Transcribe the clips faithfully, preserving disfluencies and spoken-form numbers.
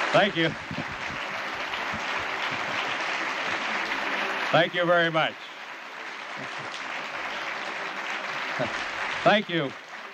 Thank you. Thank you very much. Thank you.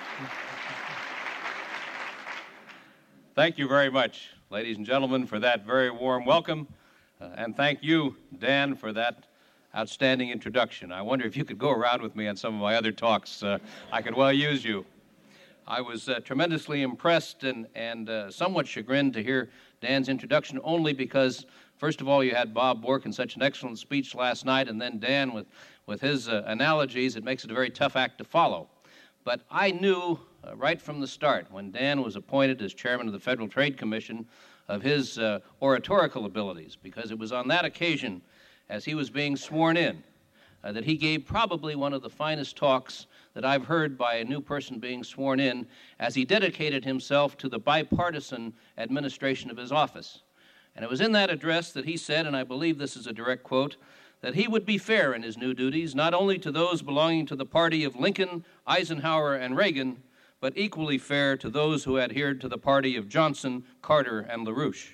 Thank you very much, ladies and gentlemen, for that very warm welcome. Uh, and thank you, Dan, for that outstanding introduction. I wonder if you could go around with me on some of my other talks. Uh, I could well use you. I was uh, tremendously impressed and, and uh, somewhat chagrined to hear Dan's introduction, only because, first of all, you had Bob Bork in such an excellent speech last night, and then Dan with, with his uh, analogies. It makes it a very tough act to follow. But I knew uh, right from the start, when Dan was appointed as chairman of the Federal Trade Commission, of his uh, oratorical abilities, because it was on that occasion, as he was being sworn in, uh, that he gave probably one of the finest talks that I've heard by a new person being sworn in, as he dedicated himself to the bipartisan administration of his office. And it was in that address that he said, and I believe this is a direct quote, that he would be fair in his new duties, not only to those belonging to the party of Lincoln, Eisenhower, and Reagan, but equally fair to those who adhered to the party of Johnson, Carter, and LaRouche.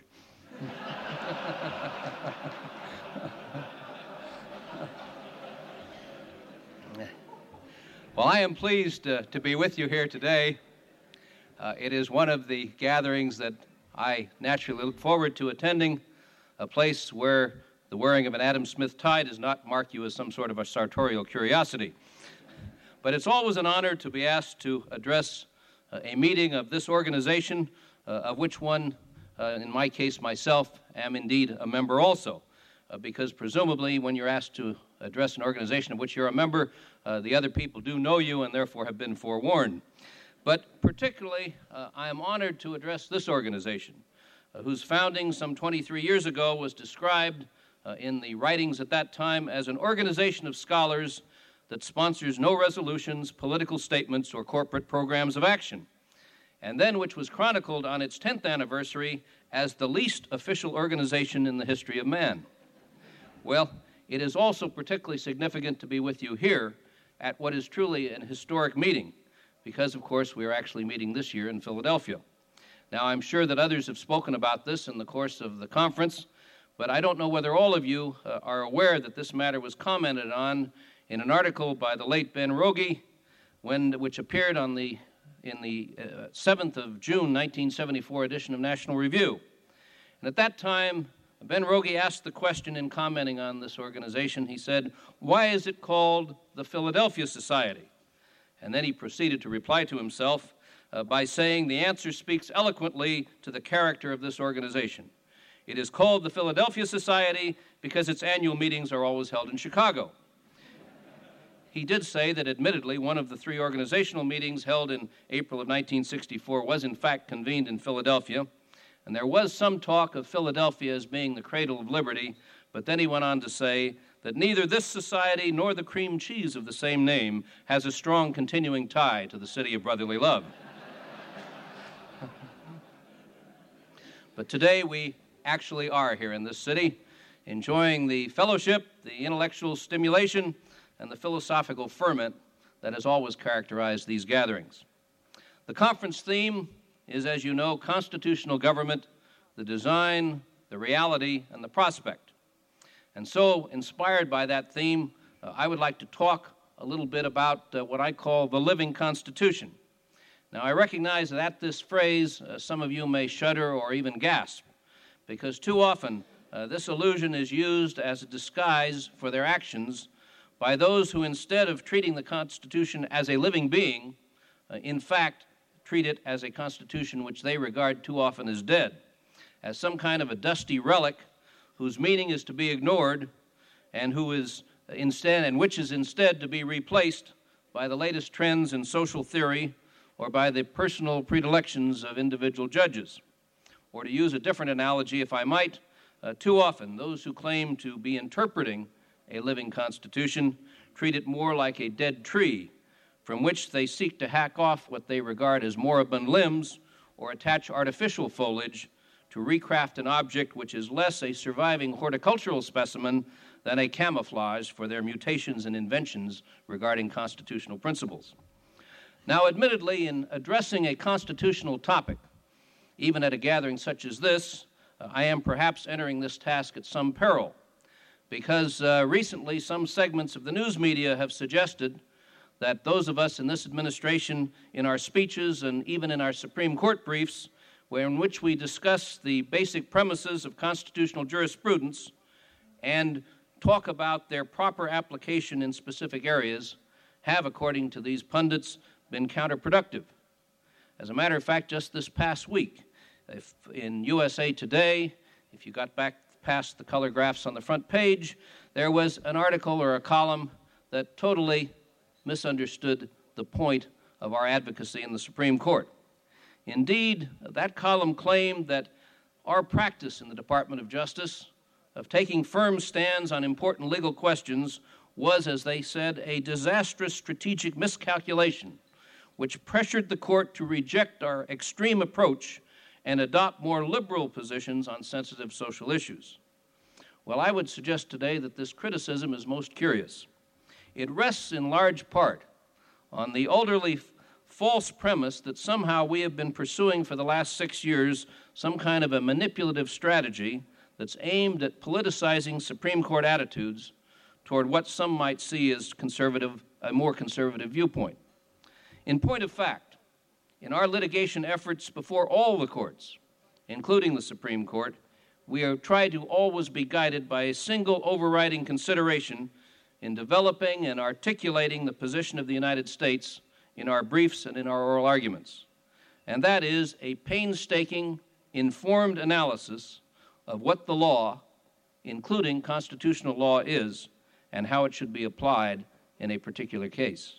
Well, I am pleased uh, to be with you here today. Uh, it is one of the gatherings that I naturally look forward to attending, a place where the wearing of an Adam Smith tie does not mark you as some sort of a sartorial curiosity. But it's always an honor to be asked to address uh, a meeting of this organization, uh, of which one, uh, in my case, myself, am indeed a member also. Uh, because presumably when you're asked to address an organization of which you're a member, uh, the other people do know you and therefore have been forewarned. But particularly, uh, I am honored to address this organization, uh, whose founding some twenty-three years ago was described uh, in the writings at that time as an organization of scholars that sponsors no resolutions, political statements, or corporate programs of action, and then which was chronicled on its tenth anniversary as the least official organization in the history of man. Well, it is also particularly significant to be with you here at what is truly an historic meeting, because, of course, we are actually meeting this year in Philadelphia. Now, I'm sure that others have spoken about this in the course of the conference, but I don't know whether all of you uh, are aware that this matter was commented on in an article by the late Ben Rogie, when, which appeared on the, in the uh, seventh of June, nineteen seventy-four edition of National Review. And at that time, Ben Rogie asked the question in commenting on this organization. He said, "Why is it called the Philadelphia Society?" And then he proceeded to reply to himself uh, by saying, "The answer speaks eloquently to the character of this organization. It is called the Philadelphia Society because its annual meetings are always held in Chicago." He did say that, admittedly, one of the three organizational meetings held in April of nineteen sixty-four was, in fact, convened in Philadelphia. And there was some talk of Philadelphia as being the cradle of liberty, but then he went on to say that neither this society nor the cream cheese of the same name has a strong continuing tie to the city of brotherly love. But today we actually are here in this city, enjoying the fellowship, the intellectual stimulation, and the philosophical ferment that has always characterized these gatherings. The conference theme is, as you know, constitutional government, the design, the reality, and the prospect. And so, inspired by that theme, uh, I would like to talk a little bit about uh, what I call the living Constitution. Now, I recognize that at this phrase, uh, some of you may shudder or even gasp, because too often uh, this illusion is used as a disguise for their actions by those who, instead of treating the Constitution as a living being, uh, in fact, treat it as a constitution which they regard too often as dead, as some kind of a dusty relic whose meaning is to be ignored and who is instead and which is instead to be replaced by the latest trends in social theory or by the personal predilections of individual judges. Or to use a different analogy, if I might, uh, too often those who claim to be interpreting a living constitution treat it more like a dead tree from which they seek to hack off what they regard as moribund limbs or attach artificial foliage to recraft an object which is less a surviving horticultural specimen than a camouflage for their mutations and inventions regarding constitutional principles. Now, admittedly, in addressing a constitutional topic, even at a gathering such as this, uh, I am perhaps entering this task at some peril, because uh, recently some segments of the news media have suggested that those of us in this administration, in our speeches and even in our Supreme Court briefs, where in which we discuss the basic premises of constitutional jurisprudence and talk about their proper application in specific areas, have, according to these pundits, been counterproductive. As a matter of fact, just this past week, if in U S A Today, if you got back past the color graphs on the front page, there was an article or a column that totally misunderstood the point of our advocacy in the Supreme Court. Indeed, that column claimed that our practice in the Department of Justice of taking firm stands on important legal questions was, as they said, a disastrous strategic miscalculation which pressured the court to reject our extreme approach and adopt more liberal positions on sensitive social issues. Well, I would suggest today that this criticism is most curious. It rests in large part on the elderly false premise that somehow we have been pursuing for the last six years some kind of a manipulative strategy that's aimed at politicizing Supreme Court attitudes toward what some might see as conservative, a more conservative viewpoint. In point of fact, in our litigation efforts before all the courts, including the Supreme Court, we have tried to always be guided by a single overriding consideration in developing and articulating the position of the United States in our briefs and in our oral arguments. And that is a painstaking, informed analysis of what the law, including constitutional law, is and how it should be applied in a particular case.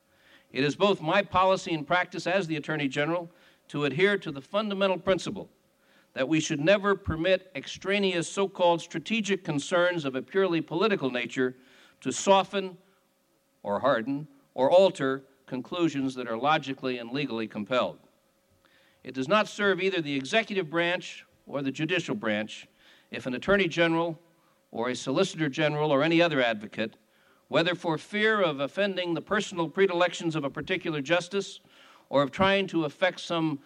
It is both my policy and practice as the Attorney General to adhere to the fundamental principle that we should never permit extraneous so-called strategic concerns of a purely political nature to soften or harden or alter conclusions that are logically and legally compelled. It does not serve either the executive branch or the judicial branch if an Attorney General or a Solicitor General or any other advocate, whether for fear of offending the personal predilections of a particular justice or of trying to affect some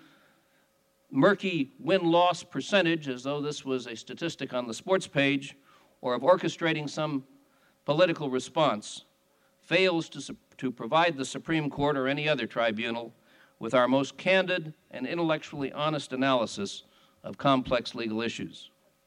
murky win-loss percentage, as though this was a statistic on the sports page, or of orchestrating some political response, fails to, to provide the Supreme Court or any other tribunal with our most candid and intellectually honest analysis of complex legal issues.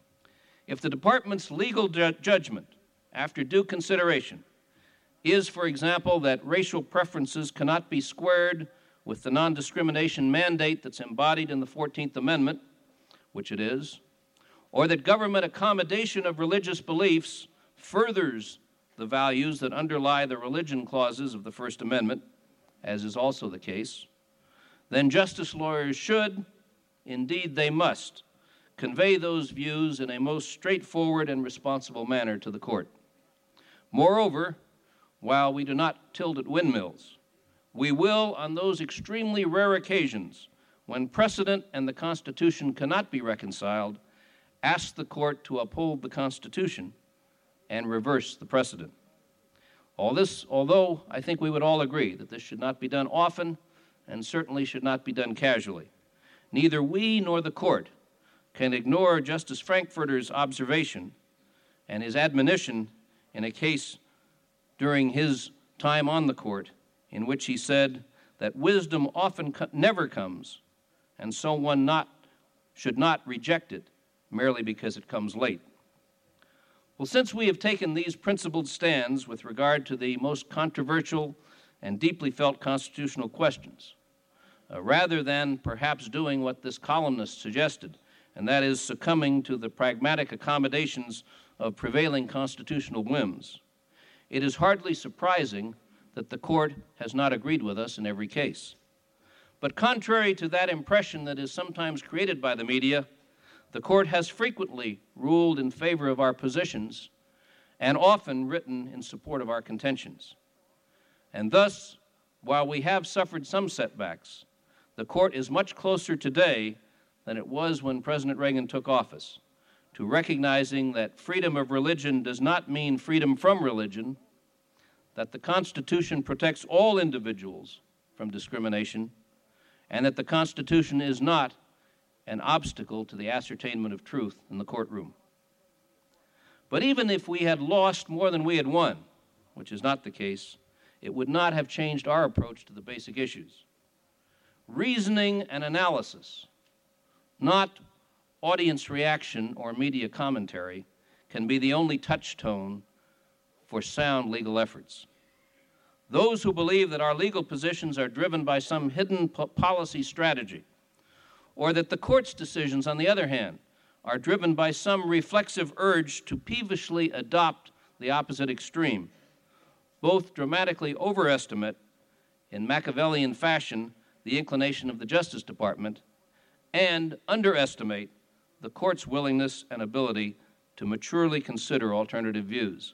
If the Department's legal ju- judgment, after due consideration, is, for example, that racial preferences cannot be squared with the non-discrimination mandate that's embodied in the fourteenth Amendment, which it is, or that government accommodation of religious beliefs furthers the values that underlie the religion clauses of the First Amendment, as is also the case, then justice lawyers should, indeed they must, convey those views in a most straightforward and responsible manner to the court. Moreover, while we do not tilt at windmills, we will, on those extremely rare occasions when precedent and the Constitution cannot be reconciled, ask the court to uphold the Constitution and reverse the precedent. All this, although I think we would all agree that this should not be done often and certainly should not be done casually, neither we nor the court can ignore Justice Frankfurter's observation and his admonition in a case during his time on the court in which he said that wisdom often co- never comes, and so one not, should not reject it merely because it comes late. Well, since we have taken these principled stands with regard to the most controversial and deeply felt constitutional questions, uh, rather than perhaps doing what this columnist suggested, and that is succumbing to the pragmatic accommodations of prevailing constitutional whims, it is hardly surprising that the court has not agreed with us in every case. But contrary to that impression that is sometimes created by the media, the court has frequently ruled in favor of our positions and often written in support of our contentions. And thus, while we have suffered some setbacks, the court is much closer today than it was when President Reagan took office to recognizing that freedom of religion does not mean freedom from religion, that the Constitution protects all individuals from discrimination, and that the Constitution is not an obstacle to the ascertainment of truth in the courtroom. But even if we had lost more than we had won, which is not the case, it would not have changed our approach to the basic issues. Reasoning and analysis, not audience reaction or media commentary, can be the only touchstone for sound legal efforts. Those who believe that our legal positions are driven by some hidden po- policy strategy, or that the court's decisions, on the other hand, are driven by some reflexive urge to peevishly adopt the opposite extreme, both dramatically overestimate, in Machiavellian fashion, the inclination of the Justice Department, and underestimate the court's willingness and ability to maturely consider alternative views.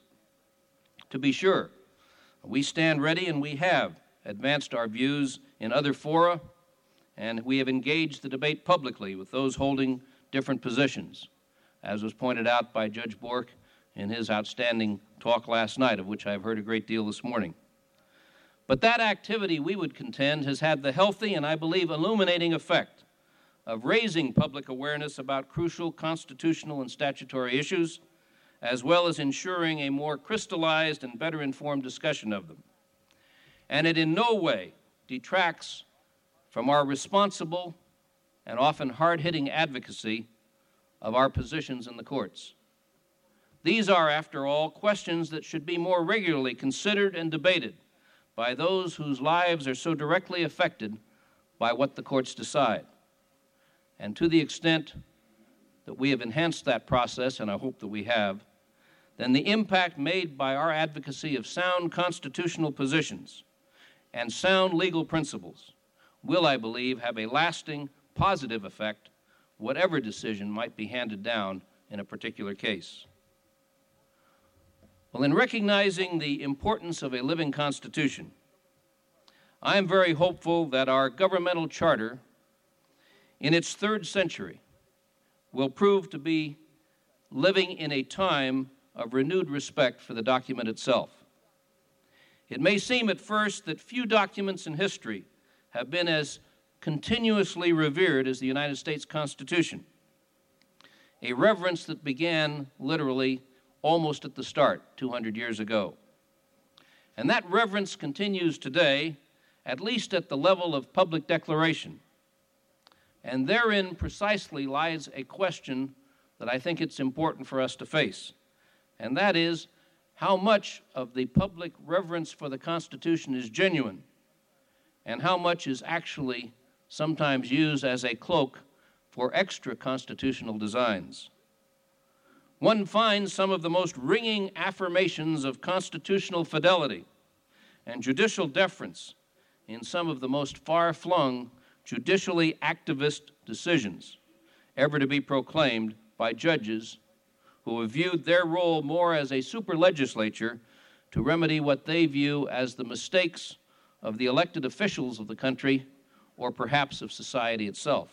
To be sure, we stand ready, and we have advanced our views in other fora, and we have engaged the debate publicly with those holding different positions, as was pointed out by Judge Bork in his outstanding talk last night, of which I've heard a great deal this morning. But that activity, we would contend, has had the healthy and, I believe, illuminating effect of raising public awareness about crucial constitutional and statutory issues, as well as ensuring a more crystallized and better informed discussion of them. And it in no way detracts from our responsible and often hard-hitting advocacy of our positions in the courts. These are, after all, questions that should be more regularly considered and debated by those whose lives are so directly affected by what the courts decide. And to the extent that we have enhanced that process, and I hope that we have, then the impact made by our advocacy of sound constitutional positions and sound legal principles will, I believe, have a lasting positive effect, whatever decision might be handed down in a particular case. Well, in recognizing the importance of a living Constitution, I am very hopeful that our governmental charter, in its third century, will prove to be living in a time of renewed respect for the document itself. It may seem at first that few documents in history have been as continuously revered as the United States Constitution, a reverence that began literally almost at the start, two hundred years ago. And that reverence continues today, at least at the level of public declaration. And therein precisely lies a question that I think it's important for us to face, and that is how much of the public reverence for the Constitution is genuine and how much is actually sometimes used as a cloak for extra constitutional designs. One finds some of the most ringing affirmations of constitutional fidelity and judicial deference in some of the most far-flung, judicially activist decisions ever to be proclaimed by judges who have viewed their role more as a super legislature to remedy what they view as the mistakes of the elected officials of the country or perhaps of society itself.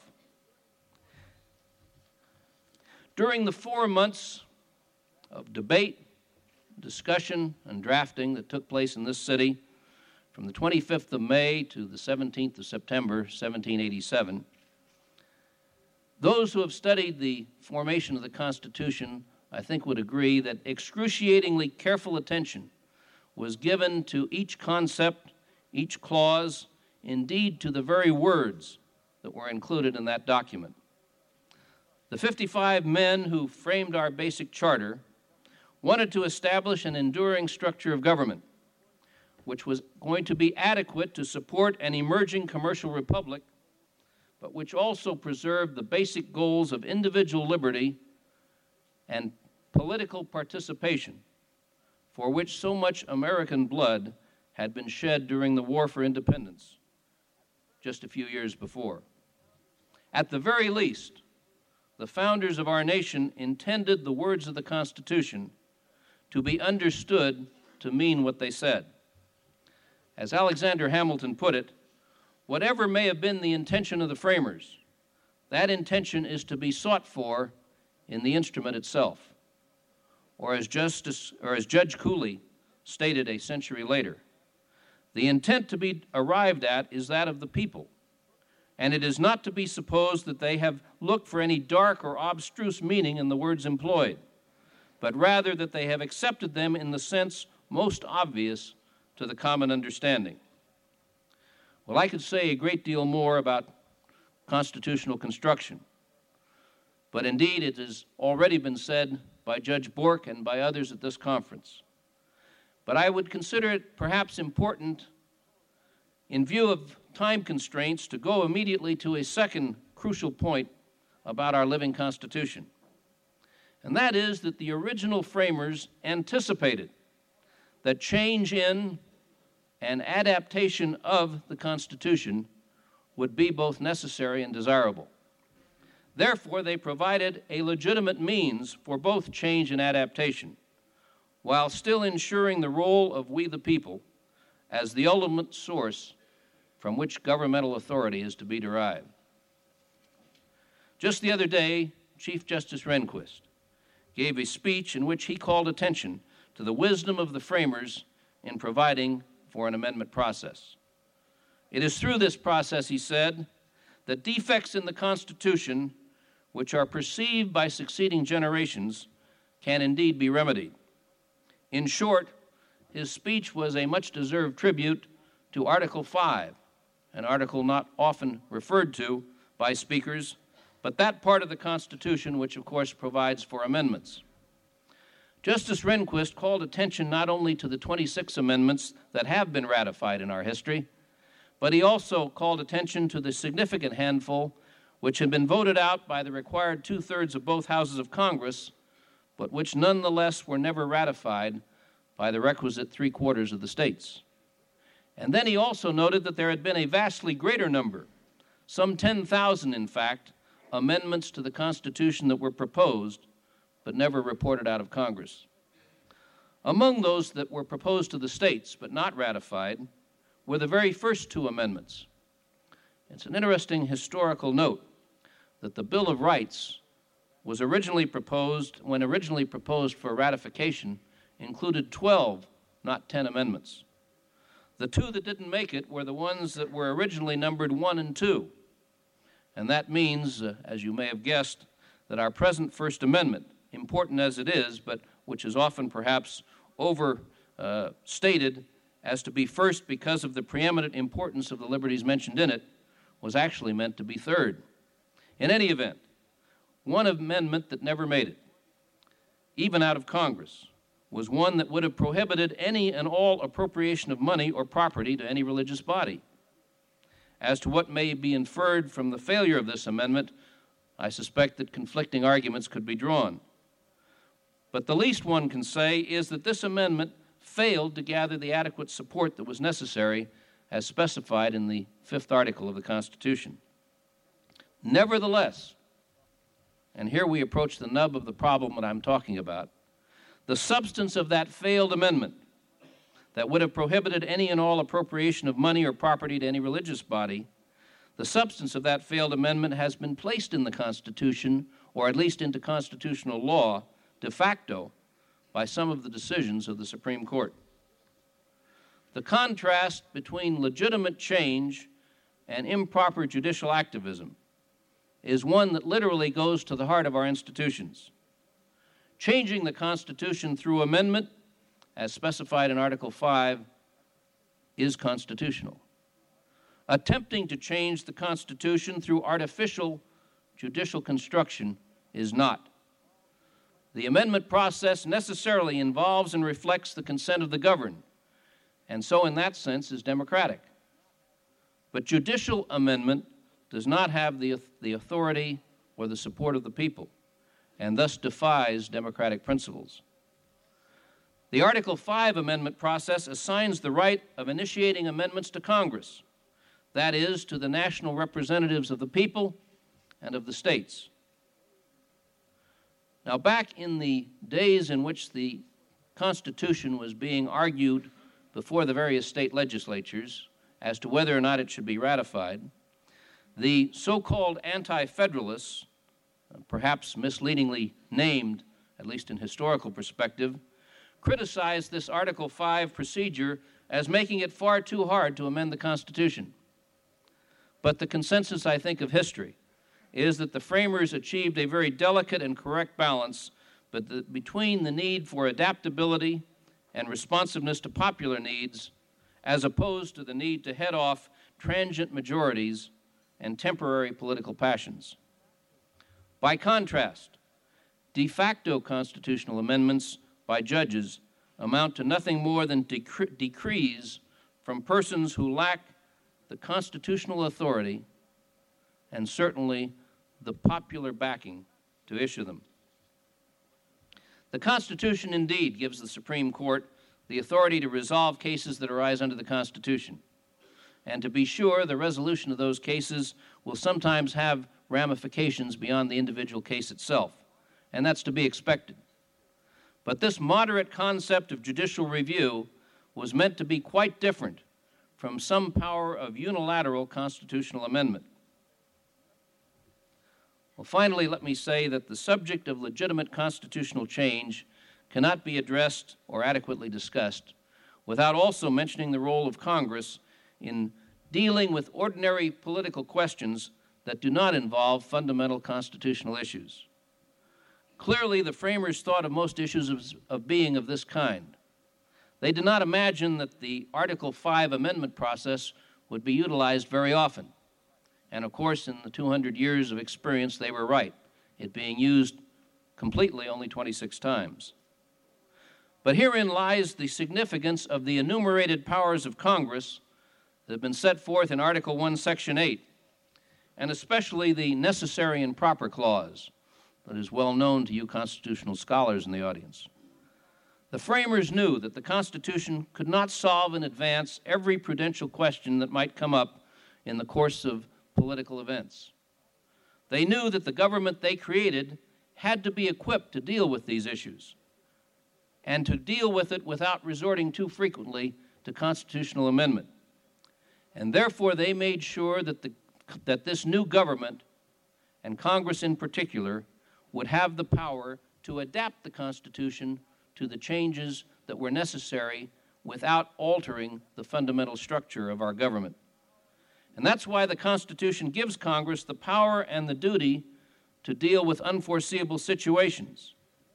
During the four months of debate, discussion, and drafting that took place in this city from the twenty-fifth of May to the seventeenth of September, seventeen eighty-seven, those who have studied the formation of the Constitution, I think, would agree that excruciatingly careful attention was given to each concept, each clause, indeed to the very words that were included in that document. The fifty-five men who framed our basic charter wanted to establish an enduring structure of government which was going to be adequate to support an emerging commercial republic, but which also preserved the basic goals of individual liberty and political participation, for which so much American blood had been shed during the War for Independence just a few years before. At the very least, the founders of our nation intended the words of the Constitution to be understood to mean what they said. As Alexander Hamilton put it, whatever may have been the intention of the framers, that intention is to be sought for in the instrument itself. Or as Justice, or as Judge Cooley stated a century later, the intent to be arrived at is that of the people, and it is not to be supposed that they have looked for any dark or abstruse meaning in the words employed, but rather that they have accepted them in the sense most obvious to the common understanding. Well, I could say a great deal more about constitutional construction, but indeed it has already been said by Judge Bork and by others at this conference. But I would consider it perhaps important, in view of time constraints, to go immediately to a second crucial point about our living Constitution. And that is that the original framers anticipated that change in and adaptation of the Constitution would be both necessary and desirable. Therefore, they provided a legitimate means for both change and adaptation, while still ensuring the role of we the people as the ultimate source from which governmental authority is to be derived. Just the other day, Chief Justice Rehnquist gave a speech in which he called attention to the wisdom of the framers in providing for an amendment process. It is through this process, he said, that defects in the Constitution, which are perceived by succeeding generations, can indeed be remedied. In short, his speech was a much-deserved tribute to Article five, an article not often referred to by speakers, but that part of the Constitution which, of course, provides for amendments. Justice Rehnquist called attention not only to the twenty-six amendments that have been ratified in our history, but he also called attention to the significant handful which had been voted out by the required two-thirds of both houses of Congress, but which nonetheless were never ratified by the requisite three-quarters of the states. And then he also noted that there had been a vastly greater number, some ten thousand in fact, amendments to the Constitution that were proposed but never reported out of Congress. Among those that were proposed to the states but not ratified were the very first two amendments. It's an interesting historical note that the Bill of Rights was originally proposed, when originally proposed for ratification, included twelve, not ten amendments. The two that didn't make it were the ones that were originally numbered one and two. And that means, uh, as you may have guessed, that our present First Amendment, important as it is, but which is often perhaps overstated uh, as to be first because of the preeminent importance of the liberties mentioned in it, was actually meant to be third. In any event, one amendment that never made it, even out of Congress, was one that would have prohibited any and all appropriation of money or property to any religious body. As to what may be inferred from the failure of this amendment, I suspect that conflicting arguments could be drawn. But the least one can say is that this amendment failed to gather the adequate support that was necessary as specified in the fifth article of the Constitution. Nevertheless, and here we approach the nub of the problem that I'm talking about, the substance of that failed amendment that would have prohibited any and all appropriation of money or property to any religious body, the substance of that failed amendment has been placed in the Constitution, or at least into constitutional law, de facto, by some of the decisions of the Supreme Court. The contrast between legitimate change and improper judicial activism is one that literally goes to the heart of our institutions. Changing the Constitution through amendment, as specified in Article five, is constitutional. Attempting to change the Constitution through artificial judicial construction is not. The amendment process necessarily involves and reflects the consent of the governed, and so in that sense is democratic. But judicial amendment does not have the, the authority or the support of the people, and thus defies democratic principles. The Article five amendment process assigns the right of initiating amendments to Congress, that is, to the national representatives of the people and of the states. Now, back in the days in which the Constitution was being argued before the various state legislatures as to whether or not it should be ratified, the so-called anti-federalists, perhaps misleadingly named, at least in historical perspective, criticized this Article five procedure as making it far too hard to amend the Constitution. But the consensus, I think, of history is that the framers achieved a very delicate and correct balance but the, between the need for adaptability and responsiveness to popular needs as opposed to the need to head off transient majorities and temporary political passions. By contrast, de facto constitutional amendments by judges amount to nothing more than decre- decrees from persons who lack the constitutional authority and certainly the popular backing to issue them. The Constitution indeed gives the Supreme Court the authority to resolve cases that arise under the Constitution. And to be sure, the resolution of those cases will sometimes have ramifications beyond the individual case itself, and that's to be expected. But this moderate concept of judicial review was meant to be quite different from some power of unilateral constitutional amendment. Well, finally, let me say that the subject of legitimate constitutional change cannot be addressed or adequately discussed without also mentioning the role of Congress in dealing with ordinary political questions that do not involve fundamental constitutional issues. Clearly, the framers thought of most issues of, of being of this kind. They did not imagine that the Article five amendment process would be utilized very often. And of course, in the two hundred years of experience, they were right, it being used completely only twenty-six times. But herein lies the significance of the enumerated powers of Congress that have been set forth in Article one, Section eight, and especially the necessary and proper clause that is well known to you constitutional scholars in the audience. The framers knew that the Constitution could not solve in advance every prudential question that might come up in the course of political events. They knew that the government they created had to be equipped to deal with these issues and to deal with it without resorting too frequently to constitutional amendment. And therefore, they made sure that, the, that this new government, and Congress in particular, would have the power to adapt the Constitution to the changes that were necessary without altering the fundamental structure of our government. And that's why the Constitution gives Congress the power and the duty to deal with unforeseeable situations.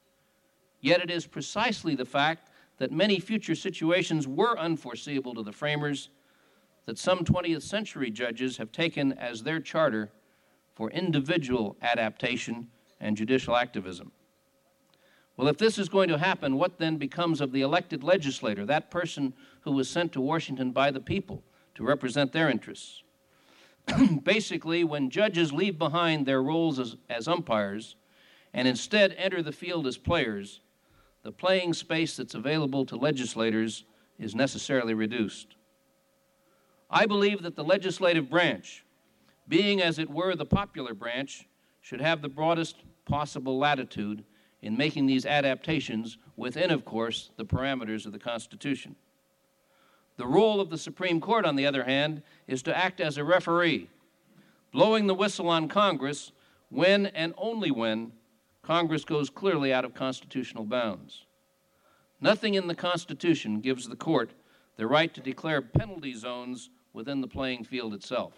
Yet it is precisely the fact that many future situations were unforeseeable to the framers that some twentieth century judges have taken as their charter for individual adaptation and judicial activism. Well, if this is going to happen, what then becomes of the elected legislator, that person who was sent to Washington by the people to represent their interests? Basically, when judges leave behind their roles as, as umpires and instead enter the field as players, the playing space that's available to legislators is necessarily reduced. I believe that the legislative branch, being as it were the popular branch, should have the broadest possible latitude in making these adaptations within, of course, the parameters of the Constitution. The role of the Supreme Court, on the other hand, is to act as a referee, blowing the whistle on Congress when and only when Congress goes clearly out of constitutional bounds. Nothing in the Constitution gives the court the right to declare penalty zones within the playing field itself.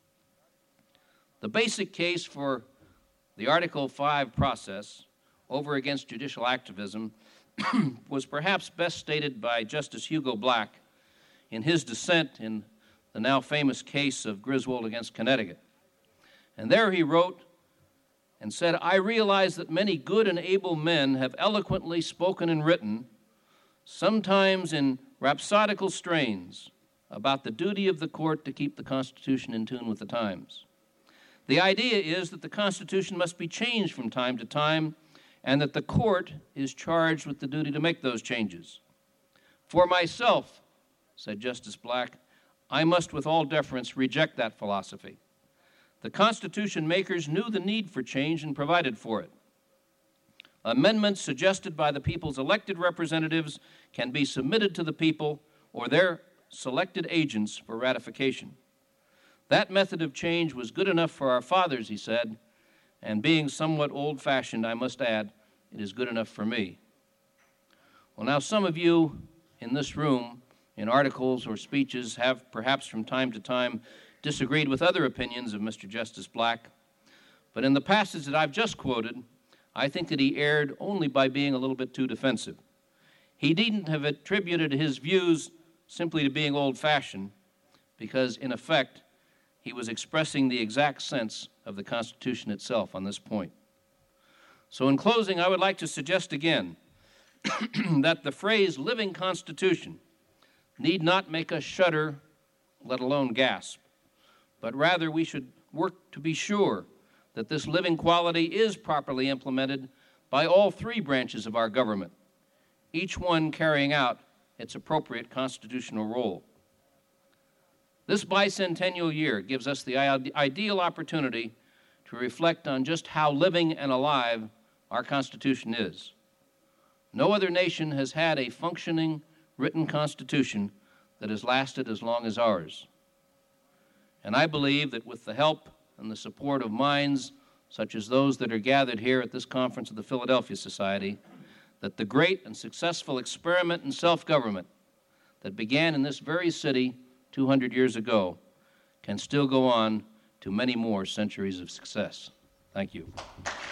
The basic case for the Article five process over against judicial activism was perhaps best stated by Justice Hugo Black in his dissent in the now famous case of Griswold against Connecticut. And there he wrote and said, "I realize that many good and able men have eloquently spoken and written, sometimes in rhapsodical strains, about the duty of the court to keep the Constitution in tune with the times. The idea is that the Constitution must be changed from time to time and that the court is charged with the duty to make those changes. For myself," said Justice Black, "I must with all deference reject that philosophy. The Constitution makers knew the need for change and provided for it. Amendments suggested by the people's elected representatives can be submitted to the people or their selected agents for ratification. That method of change was good enough for our fathers," he said, "and being somewhat old-fashioned, I must add, it is good enough for me." Well, now some of you in this room, in articles or speeches, have perhaps from time to time disagreed with other opinions of Mister Justice Black, but in the passage that I've just quoted, I think that he erred only by being a little bit too defensive. He needn't have attributed his views simply to being old-fashioned, because, in effect, he was expressing the exact sense of the Constitution itself on this point. So in closing, I would like to suggest again that the phrase living Constitution need not make us shudder, let alone gasp, but rather we should work to be sure that this living quality is properly implemented by all three branches of our government, each one carrying out its appropriate constitutional role. This bicentennial year gives us the ideal opportunity to reflect on just how living and alive our Constitution is. No other nation has had a functioning written Constitution that has lasted as long as ours. And I believe that with the help and the support of minds such as those that are gathered here at this conference of the Philadelphia Society, that the great and successful experiment in self-government that began in this very city two hundred years ago can still go on to many more centuries of success. Thank you.